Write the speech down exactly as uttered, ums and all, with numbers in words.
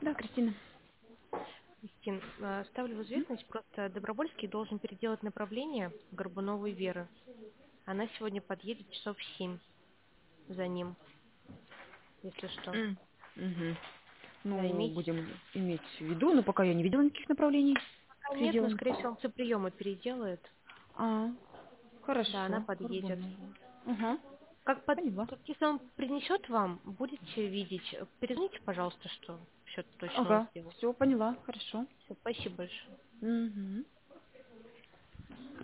Да, Кристина. Кристин, э, ставлю в М? известность, просто Добровольский должен переделать направление Горбуновой Веры. Она сегодня подъедет часов в семь за ним, если что. М. Мгм. Да, Ну, имейте. будем иметь в виду, но пока я не видела никаких направлений А нет, но, переделанных. скорее всего, он все приемы переделает. А, Да, она хорошо. подъедет. Горбунова. Ага, Как, под... поняла. как если он принесет вам, будете видеть, э, перезвоните, пожалуйста, что все точно он Ага, сделал. все, поняла, хорошо. Все, спасибо большое. Угу.